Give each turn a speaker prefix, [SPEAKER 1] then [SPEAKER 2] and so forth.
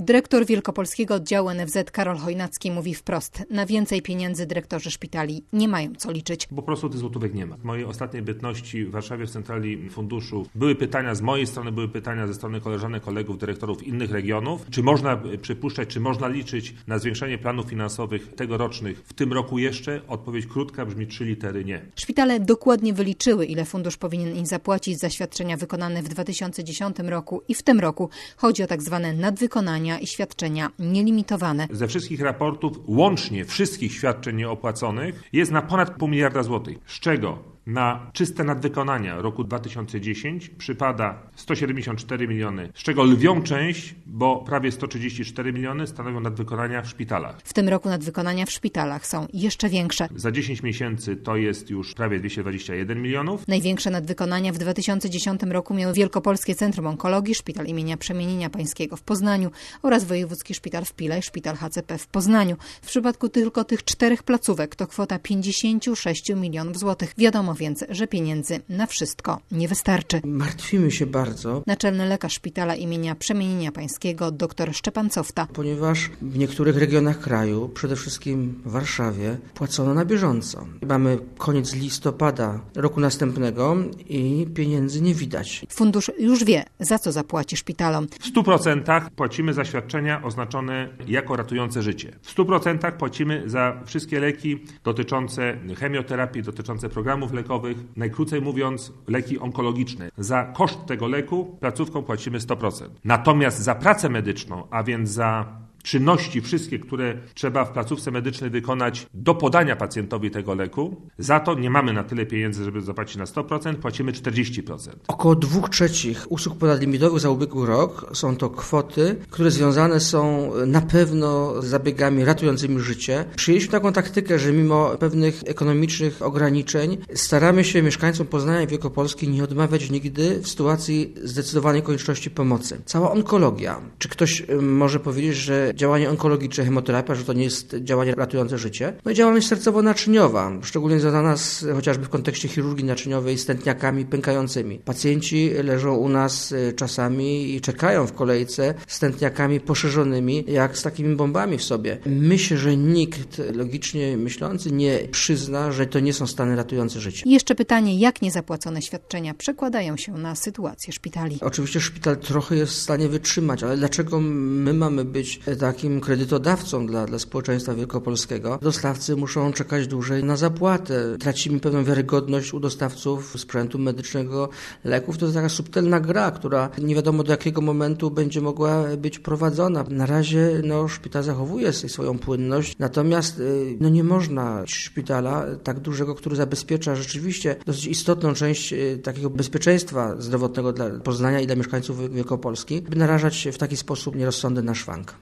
[SPEAKER 1] Dyrektor Wielkopolskiego Oddziału NFZ Karol Chojnacki mówi wprost: na więcej pieniędzy dyrektorzy szpitali nie mają co liczyć.
[SPEAKER 2] Po prostu tych złotówek nie ma. W mojej ostatniej bytności w Warszawie w centrali funduszu były pytania z mojej strony, były pytania ze strony koleżanek, kolegów, dyrektorów innych regionów. Czy można przypuszczać, czy można liczyć na zwiększenie planów finansowych tegorocznych w tym roku jeszcze? Odpowiedź krótka brzmi 3 litery nie.
[SPEAKER 1] Szpitale dokładnie wyliczyły, ile fundusz powinien im zapłacić za świadczenia wykonane w 2010 roku i w tym roku. Chodzi o tak zwane nadwykonania i świadczenia nielimitowane.
[SPEAKER 2] Ze wszystkich raportów, łącznie wszystkich świadczeń nieopłaconych, jest na ponad 0,5 miliarda złotych, z czego na czyste nadwykonania roku 2010 przypada 174 miliony, z czego lwią część, bo prawie 134 miliony stanowią nadwykonania w szpitalach.
[SPEAKER 1] W tym roku nadwykonania w szpitalach są jeszcze większe.
[SPEAKER 2] Za 10 miesięcy to jest już prawie 221 milionów.
[SPEAKER 1] Największe nadwykonania w 2010 roku miały Wielkopolskie Centrum Onkologii, Szpital imienia Przemienienia Pańskiego w Poznaniu oraz Wojewódzki Szpital w Pile i Szpital HCP w Poznaniu. W przypadku tylko tych 4 placówek to kwota 56 milionów złotych. Wiadomo więc, że pieniędzy na wszystko nie wystarczy.
[SPEAKER 3] Martwimy się bardzo.
[SPEAKER 1] Naczelny lekarz Szpitala imienia Przemienienia Pańskiego dr Szczepan Cofta.
[SPEAKER 3] Ponieważ w niektórych regionach kraju, przede wszystkim w Warszawie, płacono na bieżąco. Mamy koniec listopada roku następnego i pieniędzy nie widać.
[SPEAKER 1] Fundusz już wie, za co zapłaci szpitalom.
[SPEAKER 2] W 100% płacimy za świadczenia oznaczone jako ratujące życie. W 100% płacimy za wszystkie leki dotyczące chemioterapii, dotyczące programów lekowych, najkrócej mówiąc leki onkologiczne. Za koszt tego leku placówką płacimy 100%. Natomiast za pracę medyczną, a więc za czynności wszystkie, które trzeba w placówce medycznej wykonać do podania pacjentowi tego leku, za to nie mamy na tyle pieniędzy, żeby zapłacić na 100%, płacimy 40%.
[SPEAKER 3] Około 2/3 usług ponadlimitowych za ubiegły rok są to kwoty, które związane są na pewno z zabiegami ratującymi życie. Przyjęliśmy taką taktykę, że mimo pewnych ekonomicznych ograniczeń staramy się mieszkańcom Poznania i Wielkopolski nie odmawiać nigdy w sytuacji zdecydowanej konieczności pomocy. Cała onkologia. Czy ktoś może powiedzieć, że działanie onkologiczne, chemoterapia, że to nie jest działanie ratujące życie? No i działalność sercowo-naczyniowa, szczególnie związana chociażby w kontekście chirurgii naczyniowej z tętniakami pękającymi. Pacjenci leżą u nas czasami i czekają w kolejce z tętniakami poszerzonymi, jak z takimi bombami w sobie. Myślę, że nikt logicznie myślący nie przyzna, że to nie są stany ratujące życie.
[SPEAKER 1] I jeszcze pytanie, jak niezapłacone świadczenia przekładają się na sytuację szpitali?
[SPEAKER 3] Oczywiście szpital trochę jest w stanie wytrzymać, ale dlaczego my mamy być takim kredytodawcą dla społeczeństwa wielkopolskiego? Dostawcy muszą czekać dłużej na zapłatę. Tracimy pewną wiarygodność u dostawców sprzętu medycznego, leków. To jest taka subtelna gra, która nie wiadomo do jakiego momentu będzie mogła być prowadzona. Na razie szpital zachowuje swoją płynność, natomiast nie można szpitala tak dużego, który zabezpiecza rzeczywiście dosyć istotną część takiego bezpieczeństwa zdrowotnego dla Poznania i dla mieszkańców Wielkopolski, by narażać się w taki sposób nierozsądny na szwank.